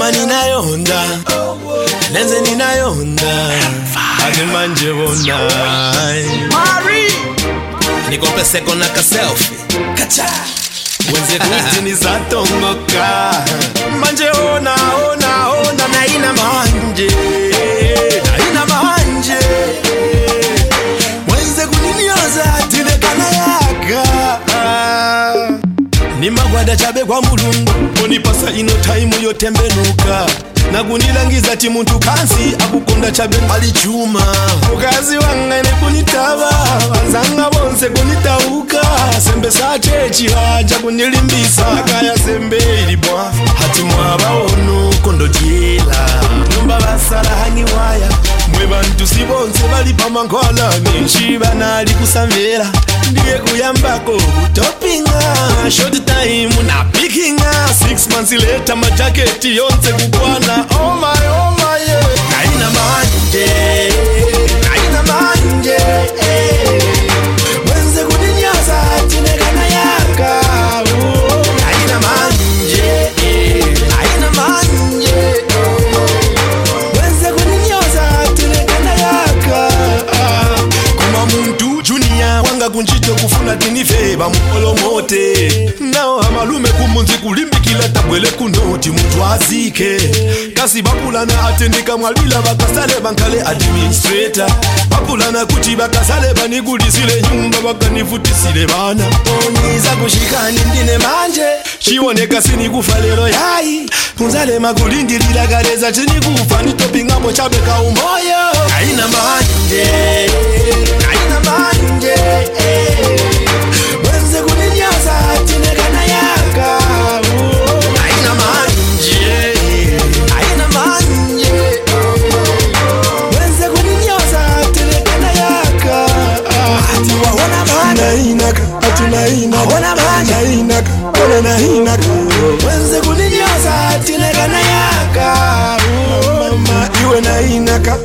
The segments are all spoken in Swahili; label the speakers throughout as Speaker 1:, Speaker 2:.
Speaker 1: ngoma ninayonda lenze ninayonda ati manje bona Mari niko pese kona ka selfie kacha wenze kuti nizatongoka manje ona na ina manje wenze kuninyoza tinekana yaka nimagwada chabe kwa mulungu onipasa ino time yotembenuka nakunilangiza ti muntu kansi akukonda chabe alichuma ukazi wanga nekunitava vanzanga bonse kunitauka sembe sachechi haja kunilimbisa akaya sembe ilibwa hati mwabaono kondojela nyumba basala hangiwaya mwe bantu sibonse bali pamankwalani nshiba nali kusamvera ndiye kuyambako kutopinga short time na pickinga 6 months later majaketi yonse kukwana oh my yeah naina manje wenze kuninyaza tinekana yaka naina manje wenze kuninyaza tinekana yaka kuma muntu junior wanga kunchito kufuna tinifeba mupolomote nao amalume kumunzi kulimbikila tabwele kunoti muntu azike kasi bapulana atendika mwalila bakasale bankale administrator bapulana kuti bakasale banigulisile nyumba bakanivutisile bana oniza kushikani ndine manje chiwoneka sinikufa lero yayi kunzale makulindilila galeza chinikufa nitopingapo chabeka umoyo aina manje wenze kuninyaza tinekana yaka aina manje wenze kuninyaza tinekana yaka ati wahona manje nainaka wenze kuninyaza tinekana yaka mama iwe nainaka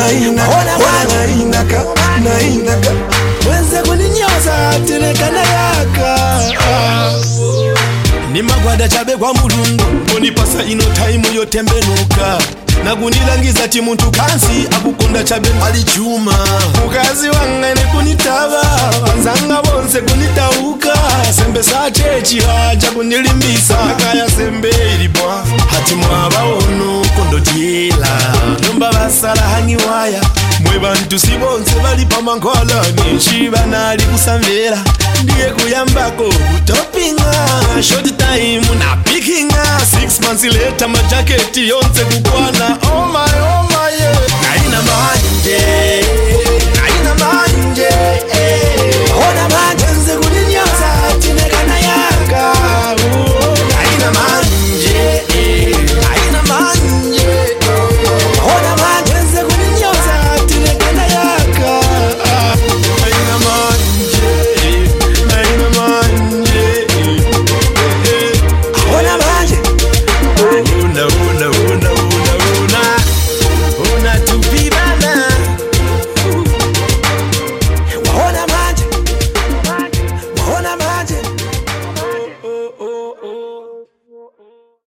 Speaker 1: wenze kuninyoza tinekana yaka nimagwada chabe kwa mulungu onipasa ino time yotembenuka nakunilangiza ti muntu kansi akukonda chabe alichuma ukazi wanga nekunitava vanzanga bonse kunitauka sembe sachechi haja kunilimbisa akaya sembe ilibwa hati mwabaono kondojela nyumba basala hangiwaya mwe bantu sibonse bali pamankwalani nshiba nali kusamvera ndiye kuyambako kutopinga short time na pickinga 6 months later majaketi yonse kukwana oh my yeah naina manje